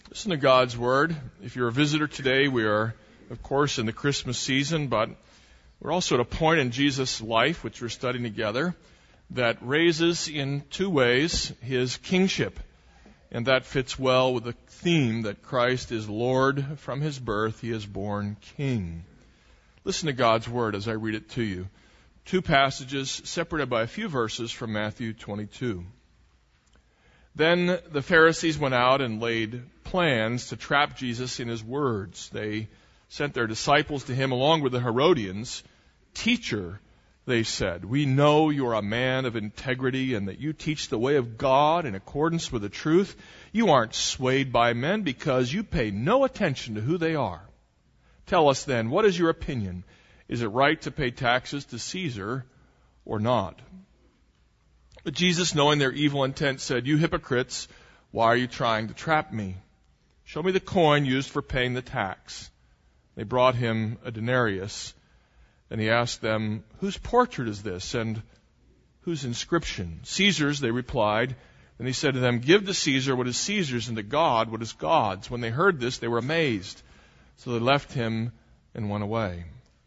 Listen to God's Word. If you're a visitor today, we are, of course, in the Christmas season, but we're also at a point in Jesus' life, which we're studying together, that raises in two ways his kingship. And that fits well with the theme that Christ is Lord. From his birth, he is born King. Listen to God's Word as I read it to you. Two passages separated by a few verses from Matthew 22. Then the Pharisees went out and laid plans to trap Jesus in his words. They sent their disciples to him along with the Herodians. "Teacher," they said, "we know you are a man of integrity and that you teach the way of God in accordance with the truth. You aren't swayed by men because you pay no attention to who they are. Tell us then, what is your opinion? Is it right to pay taxes to Caesar or not?" But Jesus, knowing their evil intent, said, "You hypocrites, why are you trying to trap me? Show me the coin used for paying the tax." They brought him a denarius. Then he asked them, "Whose portrait is this, and whose inscription?" "Caesar's," they replied. Then he said to them, "Give to Caesar what is Caesar's, and to God what is God's." When they heard this, they were amazed. So they left him and went away.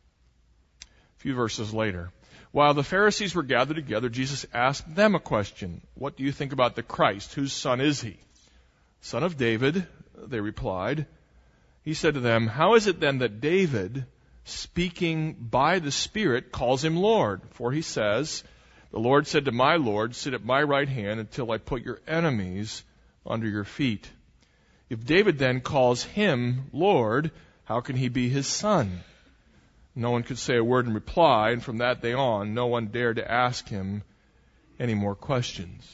A few verses later, while the Pharisees were gathered together, Jesus asked them a question. "What do you think about the Christ? Whose son is he?" "Son of David," they replied. He said to them, "How is it then that David, speaking by the Spirit, calls him Lord? For he says, 'The Lord said to my Lord, sit at my right hand until I put your enemies under your feet.' If David then calls him Lord, how can he be his son?" No one could say a word in reply, and from that day on, no one dared to ask him any more questions.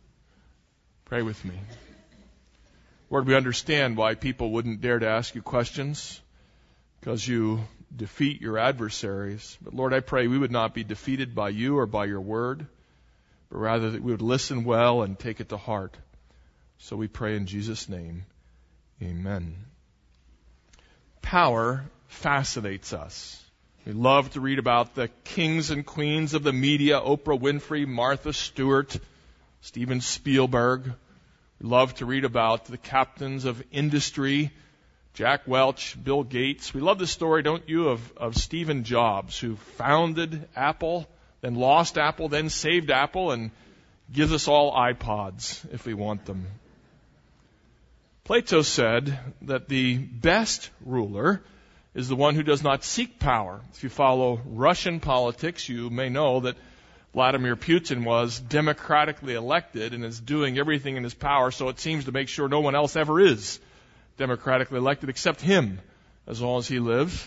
Pray with me. Lord, we understand why people wouldn't dare to ask you questions, because you defeat your adversaries. But Lord, I pray we would not be defeated by you or by your word, but rather that we would listen well and take it to heart. So we pray in Jesus' name, amen. Power fascinates us. We love to read about the kings and queens of the media, Oprah Winfrey, Martha Stewart, Steven Spielberg. We love to read about the captains of industry, Jack Welch, Bill Gates. We love the story, don't you, of Stephen Jobs, who founded Apple, then lost Apple, then saved Apple, and gives us all iPods if we want them. Plato said that the best ruler is the one who does not seek power. If you follow Russian politics, you may know that Vladimir Putin was democratically elected and is doing everything in his power, so it seems to make sure no one else ever is democratically elected except him, as long as he lives.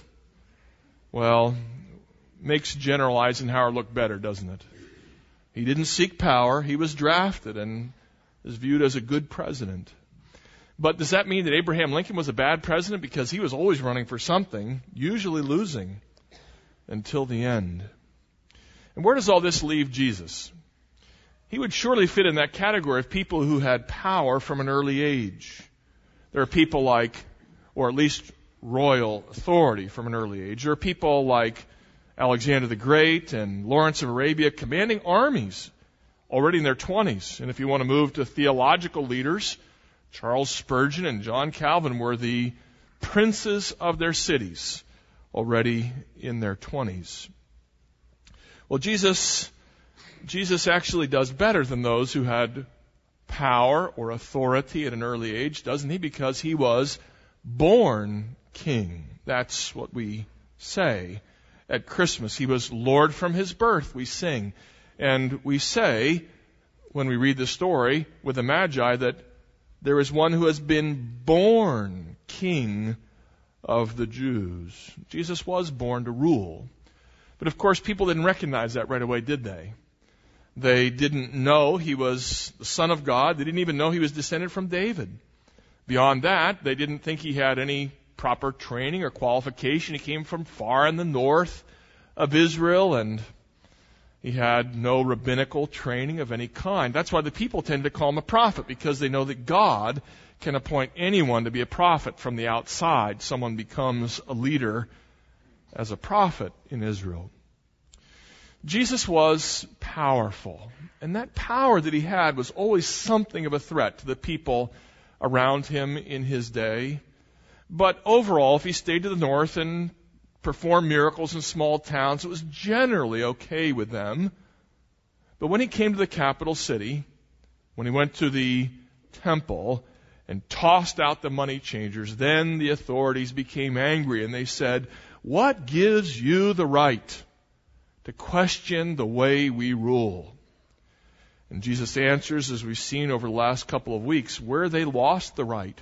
Well, makes General Eisenhower look better, doesn't it? He didn't seek power. He was drafted and is viewed as a good president. But does that mean that Abraham Lincoln was a bad president? Because he was always running for something, usually losing, until the end. And where does all this leave Jesus? He would surely fit in that category of people who had power from an early age. There are people like, or at least royal authority from an early age. There are people like Alexander the Great and Lawrence of Arabia commanding armies already in their 20s. And if you want to move to theological leaders, Charles Spurgeon and John Calvin were the princes of their cities, already in their 20s. Well, Jesus actually does better than those who had power or authority at an early age, doesn't he? Because he was born king. That's what we say at Christmas. He was Lord from his birth, we sing. And we say, when we read the story with the Magi, that there is one who has been born King of the Jews. Jesus was born to rule. But of course, people didn't recognize that right away, did they? They didn't know he was the Son of God. They didn't even know he was descended from David. Beyond that, they didn't think he had any proper training or qualification. He came from far in the north of Israel, and he had no rabbinical training of any kind. That's why the people tend to call him a prophet, because they know that God can appoint anyone to be a prophet from the outside. Someone becomes a leader as a prophet in Israel. Jesus was powerful, and that power that he had was always something of a threat to the people around him in his day. But overall, if he stayed to the north and performed miracles in small towns, it was generally okay with them. But when he came to the capital city, when he went to the temple and tossed out the money changers, then the authorities became angry and they said, "What gives you the right to question the way we rule?" And Jesus answers, as we've seen over the last couple of weeks, where they lost the right.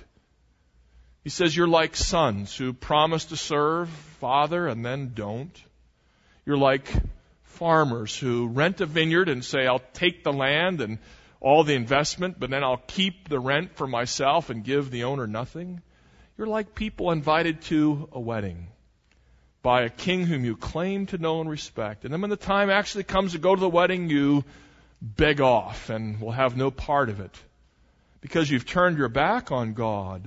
He says, you're like sons who promise to serve Father and then don't. You're like farmers who rent a vineyard and say, I'll take the land and all the investment, but then I'll keep the rent for myself and give the owner nothing. You're like people invited to a wedding by a king whom you claim to know and respect. And then when the time actually comes to go to the wedding, you beg off and will have no part of it. Because you've turned your back on God,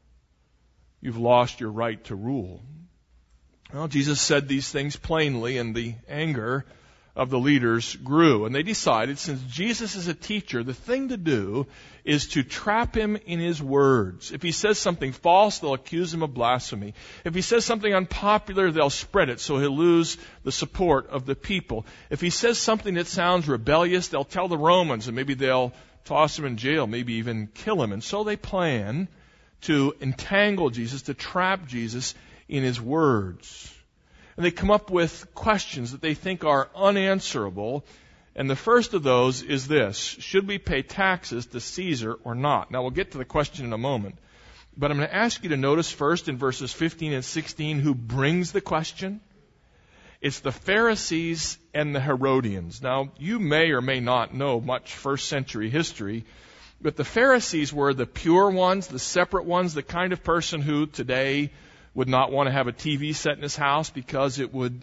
you've lost your right to rule. Well, Jesus said these things plainly, and the anger of the leaders grew. And they decided, since Jesus is a teacher, the thing to do is to trap him in his words. If he says something false, they'll accuse him of blasphemy. If he says something unpopular, they'll spread it so he'll lose the support of the people. If he says something that sounds rebellious, they'll tell the Romans, and maybe they'll toss him in jail, maybe even kill him. And so they plan to entangle Jesus, to trap Jesus in his words. And they come up with questions that they think are unanswerable. And the first of those is this: should we pay taxes to Caesar or not? Now we'll get to the question in a moment. But I'm going to ask you to notice first in verses 15 and 16 who brings the question. It's the Pharisees and the Herodians. Now, you may or may not know much first century history, but the Pharisees were the pure ones, the separate ones, the kind of person who today would not want to have a TV set in his house because it would,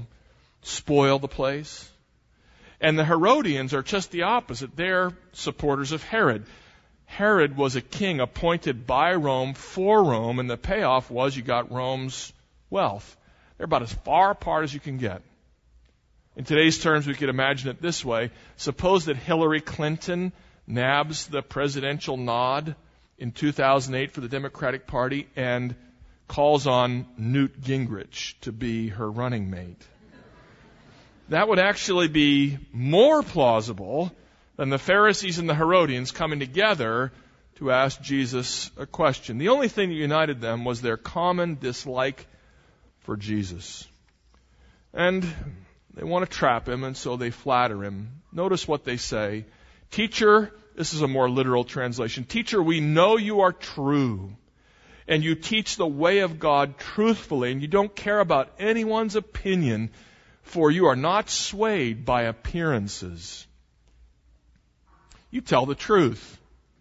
spoil the place. And the Herodians are just the opposite. They're supporters of Herod. Herod was a king appointed by Rome for Rome, and the payoff was you got Rome's wealth. They're about as far apart as you can get. In today's terms, we could imagine it this way. Suppose that Hillary Clinton nabs the presidential nod in 2008 for the Democratic Party and calls on Newt Gingrich to be her running mate. That would actually be more plausible than the Pharisees and the Herodians coming together to ask Jesus a question. The only thing that united them was their common dislike for Jesus. And they want to trap him, and so they flatter him. Notice what they say. Teacher, this is a more literal translation. Teacher, we know you are true, and you teach the way of God truthfully, and you don't care about anyone's opinion, for you are not swayed by appearances. You tell the truth,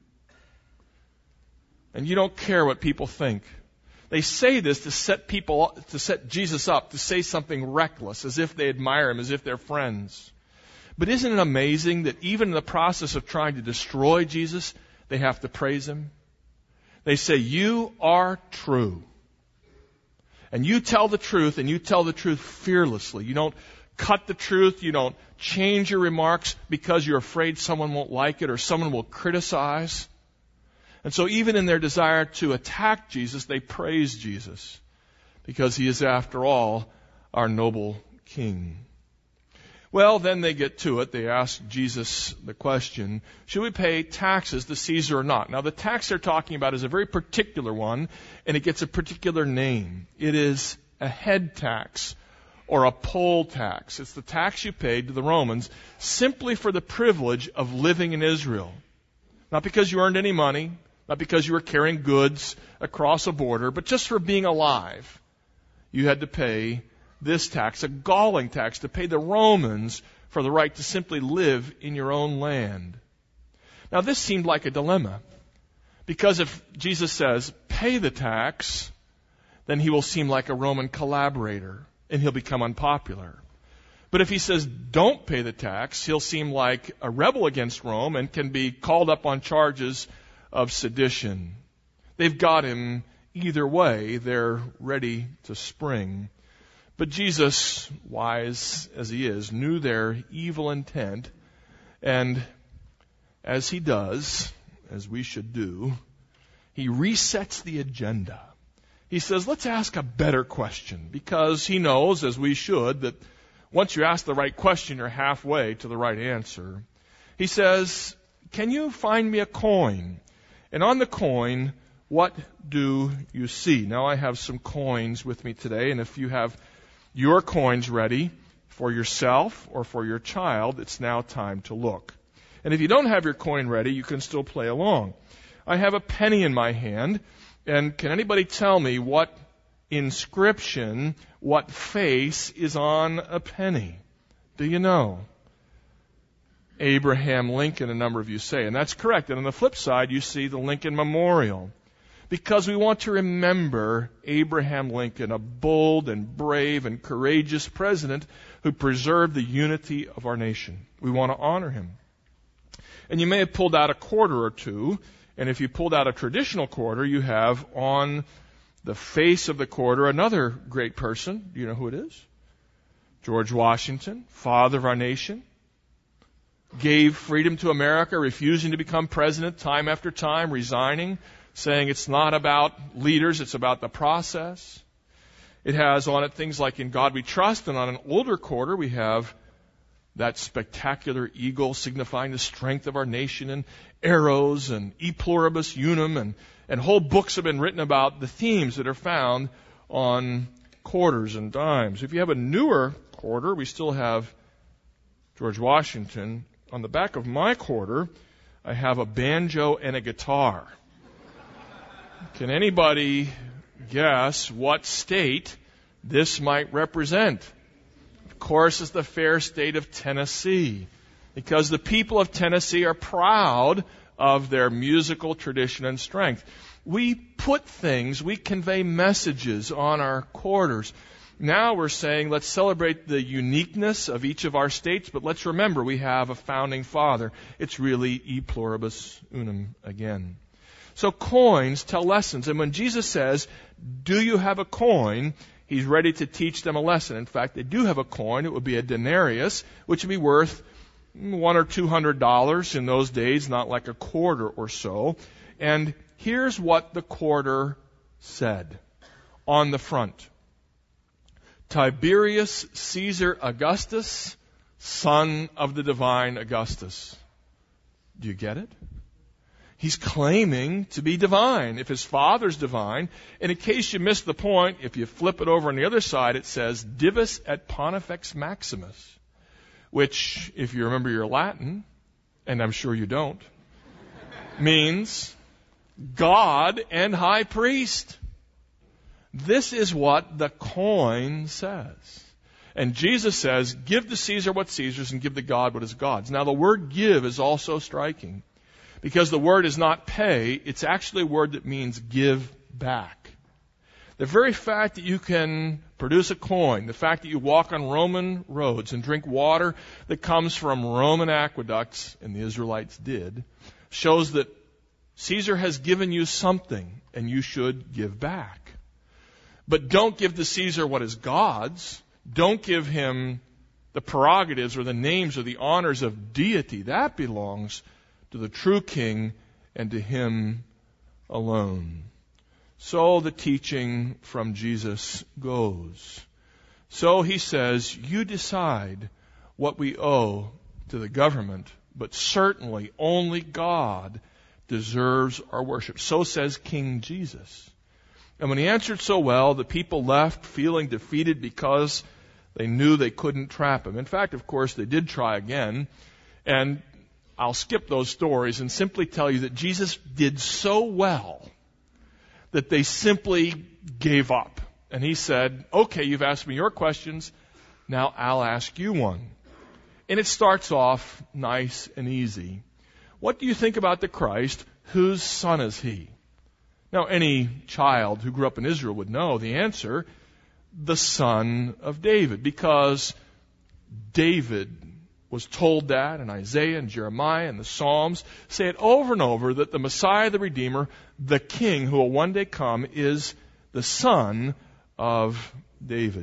and you don't care what people think. They say this to set Jesus up, to say something reckless, as if they admire him, as if they're friends. But isn't it amazing that even in the process of trying to destroy Jesus, they have to praise him? They say, you are true. And you tell the truth, and you tell the truth fearlessly. You don't cut the truth. You don't change your remarks because you're afraid someone won't like it or someone will criticize. And so even in their desire to attack Jesus, they praise Jesus because he is, after all, our noble king. Well, then they get to it. They ask Jesus the question, should we pay taxes to Caesar or not? Now, the tax they're talking about is a very particular one, and it gets a particular name. It is a head tax or a poll tax. It's the tax you paid to the Romans simply for the privilege of living in Israel. Not because you earned any money, not because you were carrying goods across a border, but just for being alive. You had to pay this tax, a galling tax, to pay the Romans for the right to simply live in your own land. Now, this seemed like a dilemma, because if Jesus says, pay the tax, then he will seem like a Roman collaborator, and he'll become unpopular. But if he says, don't pay the tax, he'll seem like a rebel against Rome and can be called up on charges of sedition. They've got him either way. They're ready to spring. But Jesus, wise as he is, knew their evil intent, and as he does, as we should do, he resets the agenda. He says, let's ask a better question, because he knows, as we should, that once you ask the right question, you're halfway to the right answer. He says, can you find me a coin? And on the coin, what do you see? Now, I have some coins with me today, and if you have your coins ready for yourself or for your child, it's now time to look. And if you don't have your coin ready, you can still play along. I have a penny in my hand, and can anybody tell me what inscription, what face is on a penny? Do you know? Abraham Lincoln, a number of you say, and that's correct. And on the flip side, you see the Lincoln Memorial, because we want to remember Abraham Lincoln, a bold and brave and courageous president who preserved the unity of our nation. We want to honor him. And you may have pulled out a quarter or two, and if you pulled out a traditional quarter, you have on the face of the quarter another great person. Do you know who it is? George Washington, father of our nation, gave freedom to America, refusing to become president time after time, resigning, saying it's not about leaders, it's about the process. It has on it things like In God We Trust, and on an older quarter we have that spectacular eagle signifying the strength of our nation, and arrows, and E Pluribus Unum, and whole books have been written about the themes that are found on quarters and dimes. If you have a newer quarter, we still have George Washington. On the back of my quarter, I have a banjo and a guitar. Can anybody guess what state this might represent? Of course, it's the fair state of Tennessee, because the people of Tennessee are proud of their musical tradition and strength. We put things, we convey messages on our quarters. Now we're saying let's celebrate the uniqueness of each of our states, but let's remember we have a founding father. It's really E Pluribus Unum again. So coins tell lessons. And when Jesus says, do you have a coin? He's ready to teach them a lesson. In fact, they do have a coin. It would be a denarius, which would be worth $100 or $200 in those days, not like a quarter or so. And here's what the quarter said on the front. Tiberius Caesar Augustus, son of the divine Augustus. Do you get it? He's claiming to be divine. If his father's divine, and in case you missed the point, if you flip it over on the other side, it says Divus et Pontifex Maximus, which, if you remember your Latin, and I'm sure you don't, means God and high priest. This is what the coin says. And Jesus says, give to Caesar what's Caesar's and give to God what is God's. Now the word give is also striking, because the word is not pay, it's actually a word that means give back. The very fact that you can produce a coin, the fact that you walk on Roman roads and drink water that comes from Roman aqueducts, and the Israelites did, shows that Caesar has given you something and you should give back. But don't give to Caesar what is God's. Don't give him the prerogatives or the names or the honors of deity. That belongs to the true king and to him alone. So the teaching from Jesus goes. So he says, you decide what we owe to the government, but certainly only God deserves our worship. So says King Jesus. And when he answered so well, the people left feeling defeated because they knew they couldn't trap him. In fact, of course, they did try again. And I'll skip those stories and simply tell you that Jesus did so well that they simply gave up. And he said, okay, you've asked me your questions. Now I'll ask you one. And it starts off nice and easy. What do you think about the Christ? Whose son is he? Now, any child who grew up in Israel would know the answer, the son of David, because David was told that, and Isaiah and Jeremiah and the Psalms say it over and over, that the Messiah, the Redeemer, the King who will one day come, is the son of David.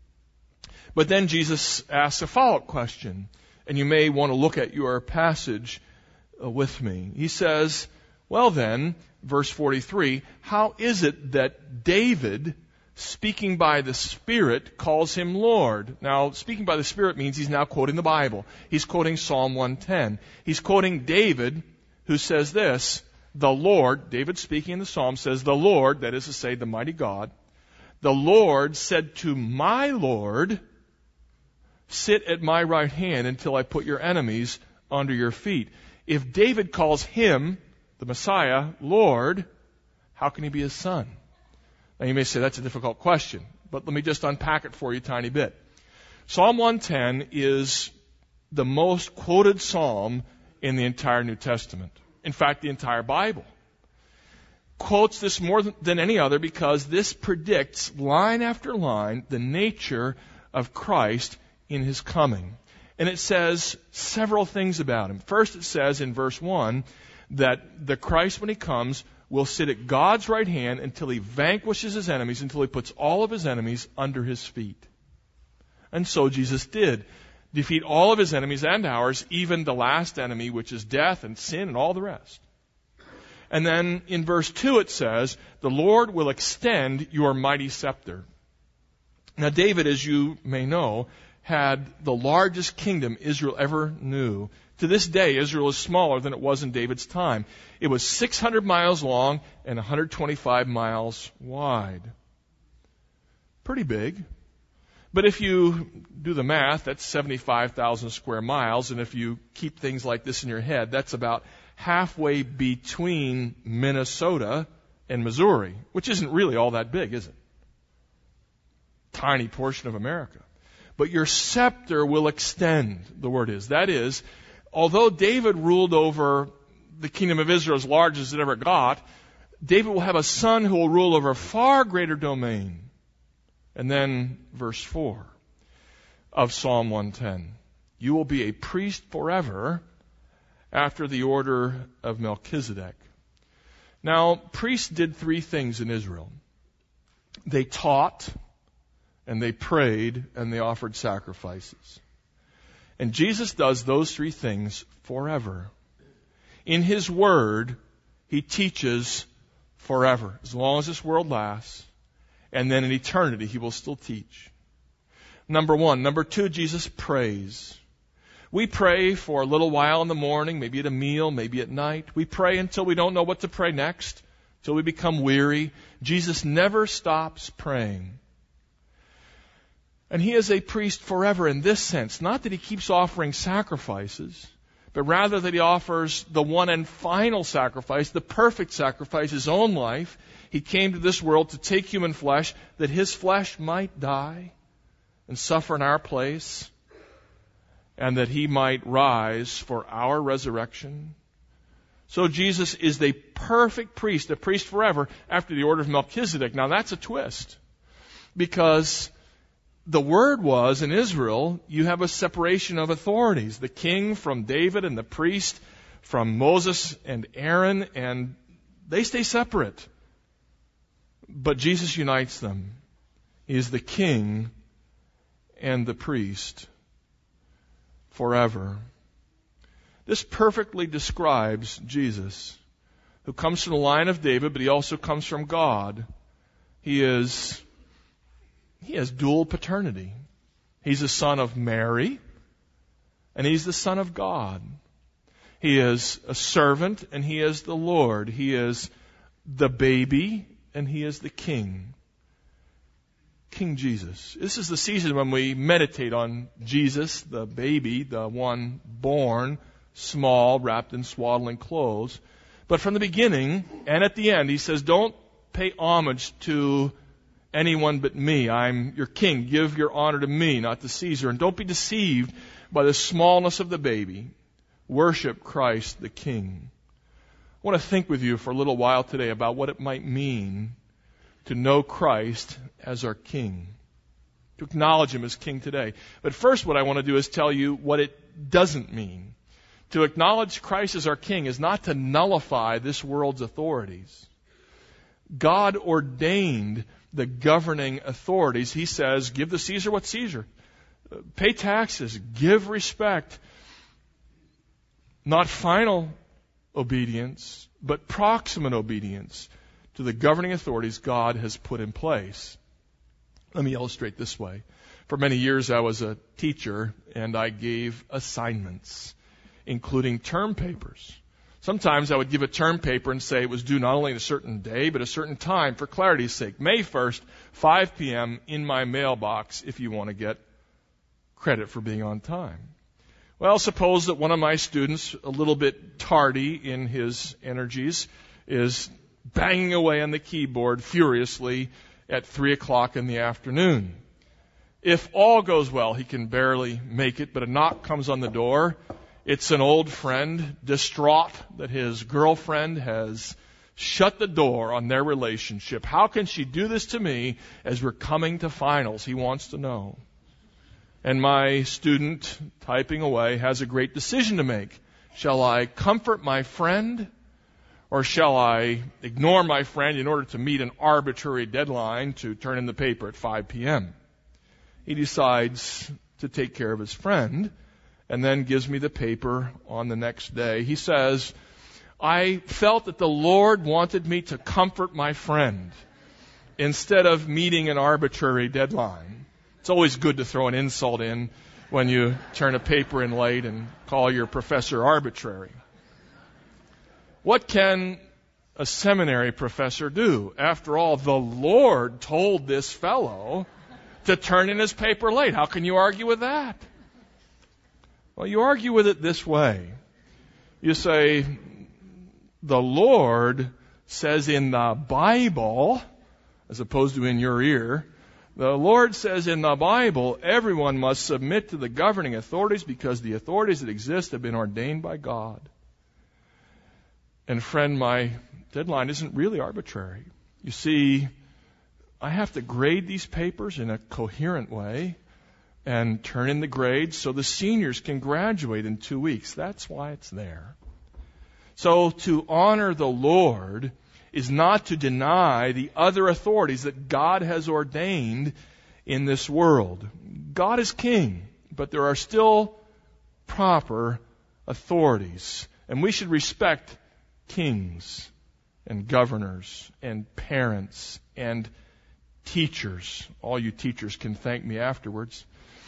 But then Jesus asks a follow-up question, and you may want to look at your passage with me. He says, well then, verse 43, how is it that David, speaking by the Spirit, calls him Lord? Now, speaking by the Spirit means he's now quoting the Bible. He's quoting Psalm 110. He's quoting David, who says this, the Lord, David speaking in the Psalm says, the Lord, that is to say, the mighty God, the Lord said to my Lord, sit at my right hand until I put your enemies under your feet. If David calls him, the Messiah, Lord, how can he be his son? Now you may say that's a difficult question, but let me just unpack it for you a tiny bit. Psalm 110 is the most quoted psalm in the entire New Testament. In fact, the entire Bible quotes this more than any other because this predicts line after line the nature of Christ in his coming. And it says several things about him. First, it says in verse 1 that the Christ, when he comes, will sit at God's right hand until he vanquishes his enemies, until he puts all of his enemies under his feet. And so Jesus did defeat all of his enemies and ours, even the last enemy, which is death and sin and all the rest. And then in verse 2 it says, the Lord will extend your mighty scepter. Now David, as you may know, had the largest kingdom Israel ever knew. To this day, Israel is smaller than it was in David's time. It was 600 miles long and 125 miles wide. Pretty big. But if you do the math, that's 75,000 square miles, and if you keep things like this in your head, that's about halfway between Minnesota and Missouri, which isn't really all that big, is it? Tiny portion of America. But your scepter will extend, the word is. That is, although David ruled over the kingdom of Israel as large as it ever got, David will have a son who will rule over a far greater domain. And then verse 4 of Psalm 110. You will be a priest forever after the order of Melchizedek. Now, priests did three things in Israel. They taught, and they prayed, and they offered sacrifices. And Jesus does those three things forever. In his word, he teaches forever, as long as this world lasts. And then in eternity, he will still teach. Number one. Number two, Jesus prays. We pray for a little while in the morning, maybe at a meal, maybe at night. We pray until we don't know what to pray next, till we become weary. Jesus never stops praying. And he is a priest forever in this sense. Not that he keeps offering sacrifices, but rather that he offers the one and final sacrifice, the perfect sacrifice, his own life. He came to this world to take human flesh, that his flesh might die and suffer in our place, and that he might rise for our resurrection. So Jesus is the perfect priest, a priest forever, after the order of Melchizedek. Now that's a twist, because the word was, in Israel, you have a separation of authorities. The king from David and the priest from Moses and Aaron, and they stay separate. But Jesus unites them. He is the king and the priest forever. This perfectly describes Jesus, who comes from the line of David, but he also comes from God. He has dual paternity. He's the son of Mary, and he's the son of God. He is a servant, and he is the Lord. He is the baby, and he is the king. King Jesus. This is the season when we meditate on Jesus, the baby, the one born, small, wrapped in swaddling clothes. But from the beginning and at the end, he says, don't pay homage to anyone but me. I'm your king. Give your honor to me, not to Caesar. And don't be deceived by the smallness of the baby. Worship Christ the King. I want to think with you for a little while today about what it might mean to know Christ as our King, to acknowledge Him as King today. But first what I want to do is tell you what it doesn't mean. To acknowledge Christ as our King is not to nullify this world's authorities. God ordained the governing authorities. He says, give to Caesar what's Caesar. Pay taxes. Give respect. Not final obedience, but proximate obedience to the governing authorities God has put in place. Let me illustrate this way. For many years I was a teacher, and I gave assignments, including term papers. Sometimes I would give a term paper and say it was due not only a certain day, but a certain time for clarity's sake. May 1st, 5 p.m. in my mailbox if you want to get credit for being on time. Well, suppose that one of my students, a little bit tardy in his energies, is banging away on the keyboard furiously at 3 o'clock in the afternoon. If all goes well, he can barely make it, but a knock comes on the door. It's an old friend, distraught that his girlfriend has shut the door on their relationship. How can she do this to me as we're coming to finals? He wants to know. And my student, typing away, has a great decision to make. Shall I comfort my friend, or shall I ignore my friend in order to meet an arbitrary deadline to turn in the paper at 5 p.m.? He decides to take care of his friend, and then gives me the paper on the next day. He says, I felt that the Lord wanted me to comfort my friend instead of meeting an arbitrary deadline. It's always good to throw an insult in when you turn a paper in late and call your professor arbitrary. What can a seminary professor do? After all, the Lord told this fellow to turn in his paper late. How can you argue with that? Well, you argue with it this way. You say, the Lord says in the Bible, as opposed to in your ear, the Lord says in the Bible, everyone must submit to the governing authorities because the authorities that exist have been ordained by God. And friend, my deadline isn't really arbitrary. You see, I have to grade these papers in a coherent way and turn in the grades so the seniors can graduate in 2 weeks. That's why it's there. So to honor the Lord is not to deny the other authorities that God has ordained in this world. God is king, but there are still proper authorities. And we should respect kings and governors and parents and teachers. All you teachers can thank me afterwards.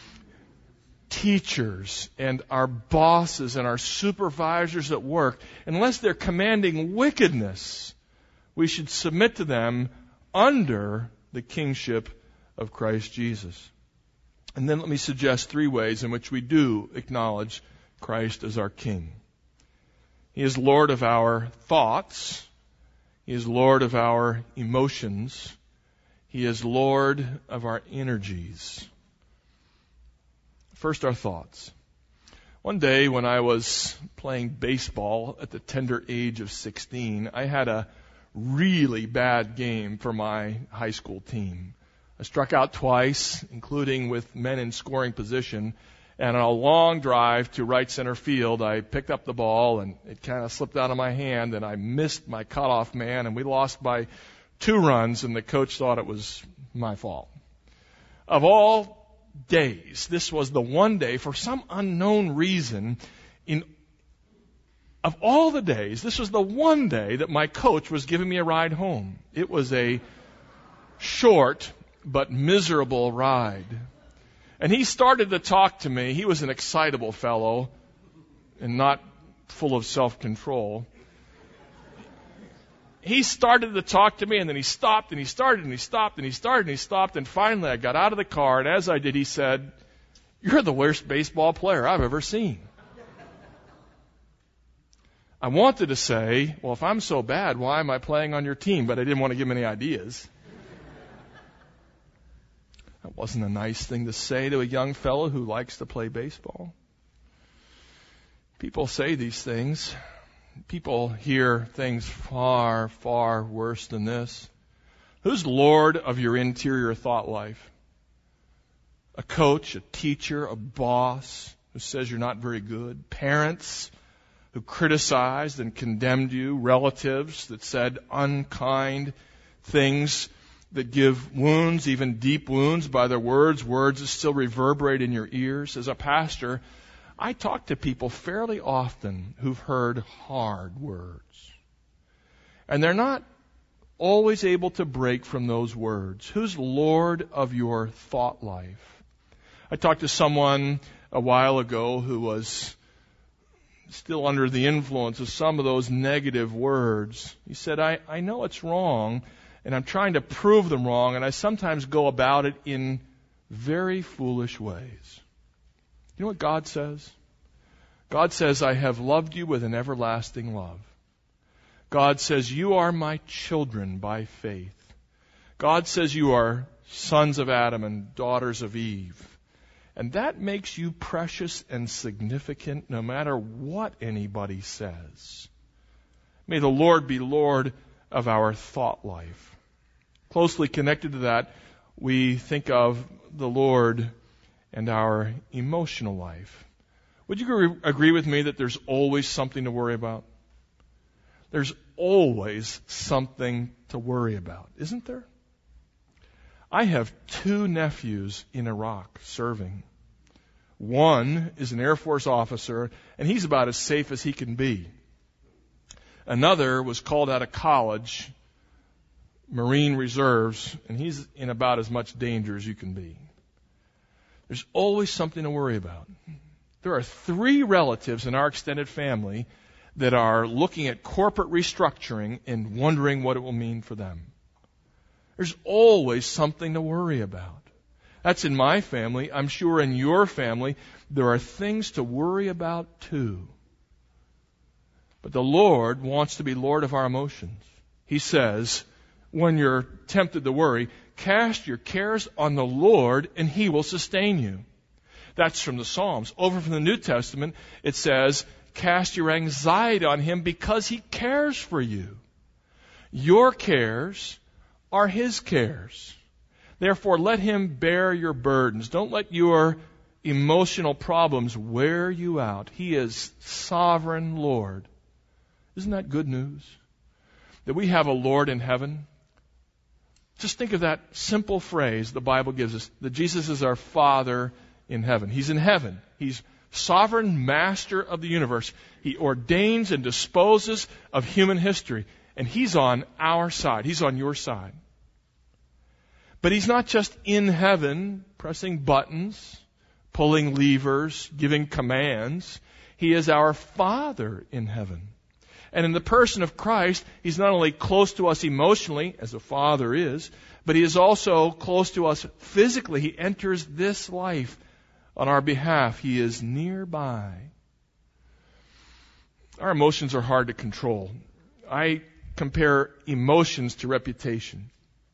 Teachers and our bosses and our supervisors at work, unless they're commanding wickedness, we should submit to them under the kingship of Christ Jesus. And then let me suggest 3 ways in which we do acknowledge Christ as our King. He is Lord of our thoughts. He is Lord of our emotions. He is Lord of our energies. First, our thoughts. One day when I was playing baseball at the tender age of 16, I had a really bad game for my high school team. I struck out twice, including with men in scoring position, and on a long drive to right center field, I picked up the ball and it kind of slipped out of my hand and I missed my cutoff man and we lost by 2 runs and the coach thought it was my fault. Of all days, this was the one day, for some unknown reason, of all the days, this was the one day that my coach was giving me a ride home. It was a short but miserable ride. And he started to talk to me. He was an excitable fellow and not full of self-control. He started to talk to me, and then he stopped, and he started, and he stopped, and he started, and he stopped, and finally I got out of the car, and as I did, he said, "You're the worst baseball player I've ever seen." I wanted to say, well, if I'm so bad, why am I playing on your team? But I didn't want to give him any ideas. That wasn't a nice thing to say to a young fellow who likes to play baseball. People say these things. People hear things far, far worse than this. Who's Lord of your interior thought life? A coach, a teacher, a boss who says you're not very good? Parents who criticized and condemned you? Relatives that said unkind things that give wounds, even deep wounds, by their words that still reverberate in your ears? As a pastor, I talk to people fairly often who've heard hard words. And they're not always able to break from those words. Who's Lord of your thought life? I talked to someone a while ago who was still under the influence of some of those negative words. He said, I know it's wrong, and I'm trying to prove them wrong, and I sometimes go about it in very foolish ways. You know what God says? God says, I have loved you with an everlasting love. God says, you are my children by faith. God says you are sons of Adam and daughters of Eve. And that makes you precious and significant no matter what anybody says. May the Lord be Lord of our thought life. Closely connected to that, we think of the Lord and our emotional life. Would you agree with me that there's always something to worry about? There's always something to worry about, isn't there? I have 2 nephews in Iraq serving. One is an Air Force officer, and he's about as safe as he can be. Another was called out of college, Marine Reserves, and he's in about as much danger as you can be. There's always something to worry about. There are 3 relatives in our extended family that are looking at corporate restructuring and wondering what it will mean for them. There's always something to worry about. That's in my family. I'm sure in your family there are things to worry about too. But the Lord wants to be Lord of our emotions. He says, when you're tempted to worry, cast your cares on the Lord and He will sustain you. That's from the Psalms. Over from the New Testament, it says, cast your anxiety on Him because He cares for you. Your cares are His cares. Therefore, let Him bear your burdens. Don't let your emotional problems wear you out. He is sovereign Lord. Isn't that good news? That we have a Lord in heaven. Just think of that simple phrase the Bible gives us, that Jesus is our Father in heaven. He's in heaven. He's sovereign master of the universe. He ordains and disposes of human history. And He's on our side. He's on your side. But He's not just in heaven, pressing buttons, pulling levers, giving commands. He is our Father in heaven. And in the person of Christ, He's not only close to us emotionally, as a father is, but He is also close to us physically. He enters this life on our behalf. He is nearby. Our emotions are hard to control. I compare emotions to reputation.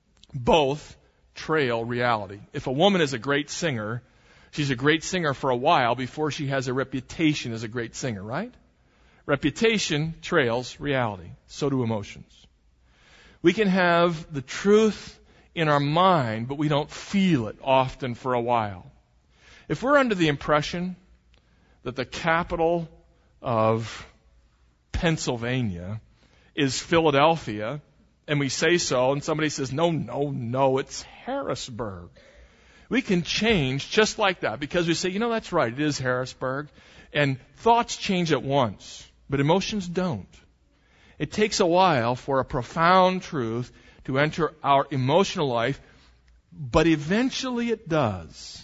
Both trail reality. If a woman is a great singer, she's a great singer for a while before she has a reputation as a great singer, right? Reputation trails reality. So do emotions. We can have the truth in our mind, but we don't feel it often for a while. If we're under the impression that the capital of Pennsylvania is Philadelphia, and we say so, and somebody says, no, it's Harrisburg. We can change just like that because we say, that's right, it is Harrisburg. And thoughts change at once, but emotions don't. It takes a while for a profound truth to enter our emotional life, but eventually it does.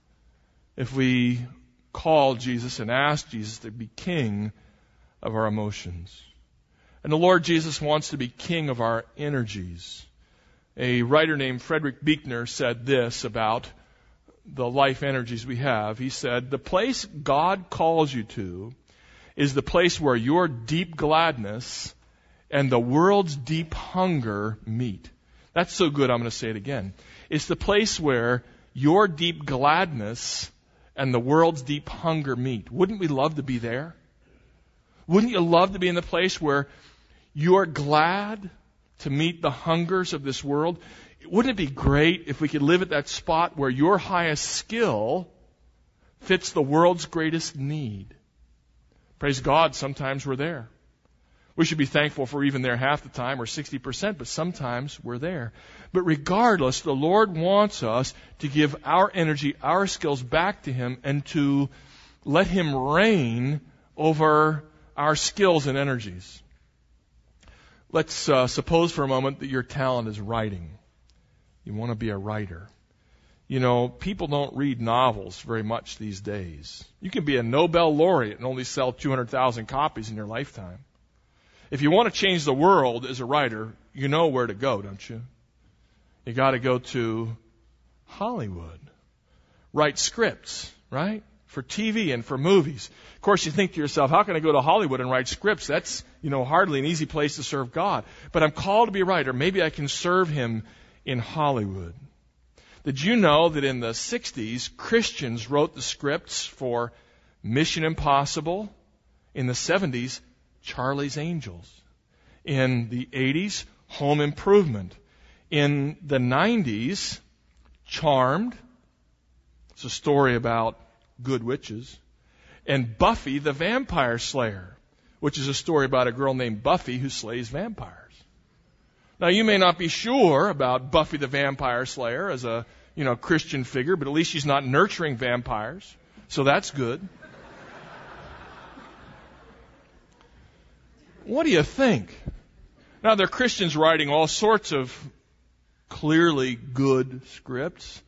If we call Jesus and ask Jesus to be king of our emotions. And the Lord Jesus wants to be king of our energies. A writer named Frederick Buechner said this about the life energies we have. He said, the place God calls you to is the place where your deep gladness and the world's deep hunger meet. That's so good, I'm going to say it again. It's the place where your deep gladness and the world's deep hunger meet. Wouldn't we love to be there? Wouldn't you love to be in the place where you're glad to meet the hungers of this world? Wouldn't it be great if we could live at that spot where your highest skill fits the world's greatest need? Praise God, sometimes we're there. We should be thankful for even there half the time or 60%, but sometimes we're there. But regardless, the Lord wants us to give our energy, our skills back to Him and to let Him reign over our skills and energies. Let's suppose for a moment that your talent is writing. You want to be a writer. You know, people don't read novels very much these days. You can be a Nobel laureate and only sell 200,000 copies in your lifetime. If you want to change the world as a writer, you know where to go, don't you? You got to go to Hollywood. Write scripts, right? For TV and for movies. Of course, you think to yourself, how can I go to Hollywood and write scripts? That's, hardly an easy place to serve God. But I'm called to be a writer. Maybe I can serve Him in Hollywood. Did you know that in the 60s, Christians wrote the scripts for Mission Impossible? In the 70s, Charlie's Angels. In the 80s, Home Improvement. In the 90s, Charmed. It's a story about good witches. And Buffy the Vampire Slayer, which is a story about a girl named Buffy who slays vampires. Now, you may not be sure about Buffy the Vampire Slayer as a, Christian figure, but at least she's not nurturing vampires. So that's good. What do you think? Now, there are Christians writing all sorts of clearly good scripts.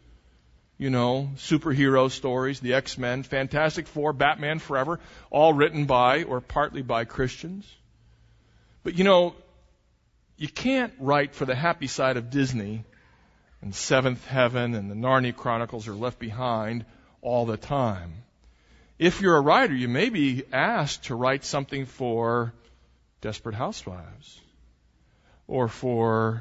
Superhero stories, the X-Men, Fantastic Four, Batman Forever, all written by or partly by Christians. But you can't write for the happy side of Disney and Seventh Heaven and the Narnia Chronicles or Left Behind all the time. If you're a writer, you may be asked to write something for Desperate Housewives or for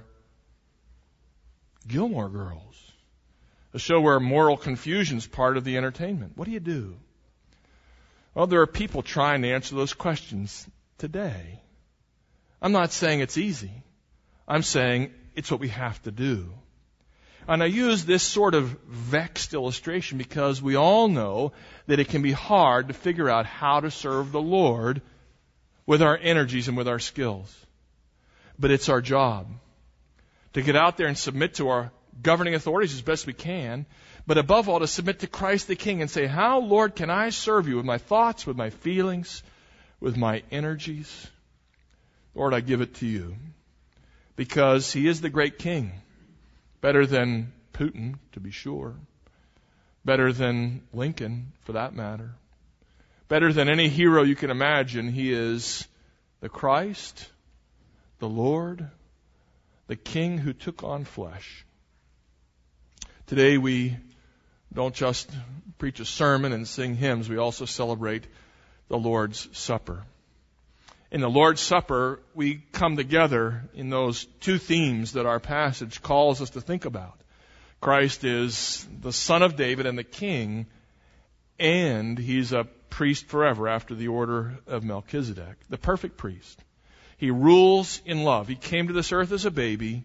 Gilmore Girls, a show where moral confusion is part of the entertainment. What do you do? Well, there are people trying to answer those questions today. I'm not saying it's easy. I'm saying it's what we have to do. And I use this sort of vexed illustration because we all know that it can be hard to figure out how to serve the Lord with our energies and with our skills. But it's our job to get out there and submit to our governing authorities as best we can, but above all to submit to Christ the King and say, how, Lord, can I serve you with my thoughts, with my feelings, with my energies? Lord, I give it to you. Because He is the great King. Better than Putin, to be sure. Better than Lincoln, for that matter. Better than any hero you can imagine. He is the Christ, the Lord, the King who took on flesh. Today we don't just preach a sermon and sing hymns. We also celebrate the Lord's Supper. In the Lord's Supper, we come together in those two themes that our passage calls us to think about. Christ is the Son of David and the King, and He's a priest forever after the order of Melchizedek, the perfect priest. He rules in love. He came to this earth as a baby,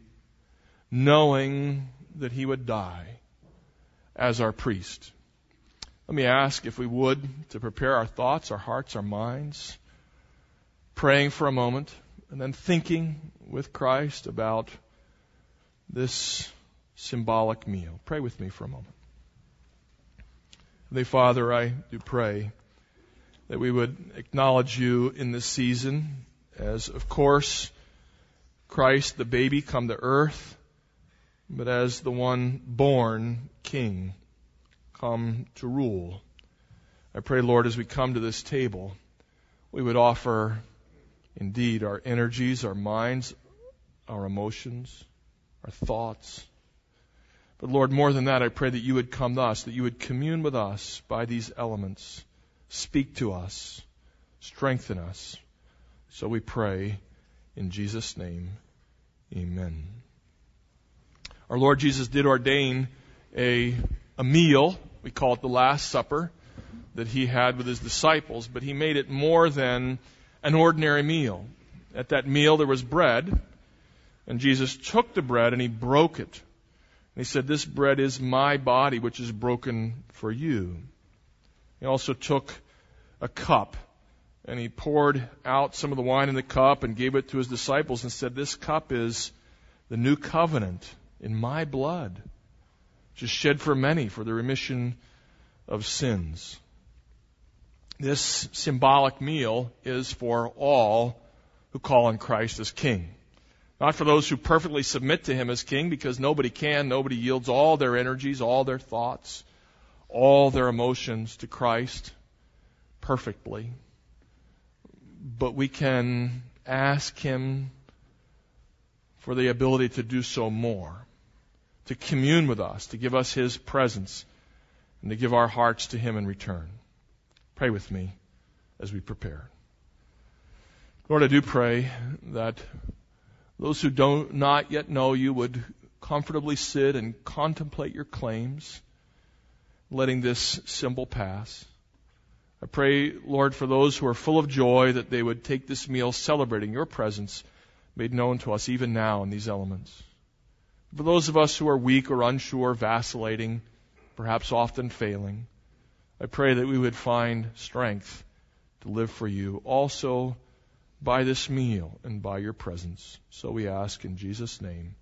knowing that He would die as our priest. Let me ask, if we would, to prepare our thoughts, our hearts, our minds, praying for a moment, and then thinking with Christ about this symbolic meal. Pray with me for a moment. Heavenly Father, I do pray that we would acknowledge You in this season as, of course, Christ, the baby, come to earth, but as the one born King, come to rule. I pray, Lord, as we come to this table, we would offer indeed our energies, our minds, our emotions, our thoughts. But Lord, more than that, I pray that You would come to us, that You would commune with us by these elements. Speak to us. Strengthen us. So we pray in Jesus' name. Amen. Our Lord Jesus did ordain a meal, we call it the Last Supper, that He had with His disciples, but He made it more than an ordinary meal. At that meal there was bread, and Jesus took the bread and He broke it. And He said, "This bread is My body, which is broken for you." He also took a cup, and He poured out some of the wine in the cup and gave it to His disciples and said, "This cup is the new covenant in My blood, which is shed for many for the remission of sins." This symbolic meal is for all who call on Christ as King. Not for those who perfectly submit to Him as King, because nobody can. Nobody yields all their energies, all their thoughts, all their emotions to Christ perfectly. But we can ask Him for the ability to do so more, to commune with us, to give us His presence, and to give our hearts to Him in return. Pray with me as we prepare. Lord, I do pray that those who do not yet know You would comfortably sit and contemplate Your claims, letting this symbol pass. I pray, Lord, for those who are full of joy, that they would take this meal celebrating Your presence made known to us even now in these elements. For those of us who are weak or unsure, vacillating, perhaps often failing, I pray that we would find strength to live for You also by this meal and by Your presence. So we ask in Jesus' name.